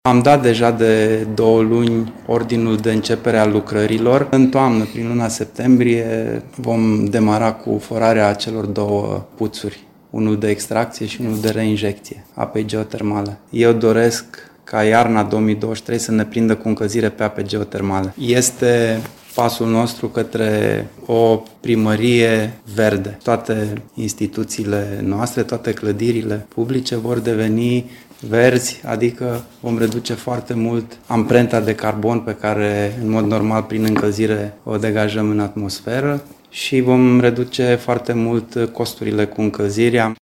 Am dat deja de 2 luni ordinul de începere a lucrărilor. În toamnă, prin luna septembrie, vom demara cu forarea celor 2 puțuri, unul de extracție și unul de reinjecție apei geotermale. Eu doresc ca iarna 2023 să ne prindă cu încălzire pe ape geotermale. Este pasul nostru către o primărie verde. Toate instituțiile noastre, toate clădirile publice vor deveni verzi, adică vom reduce foarte mult amprenta de carbon pe care în mod normal prin încălzire o degajăm în atmosferă și vom reduce foarte mult costurile cu încălzirea.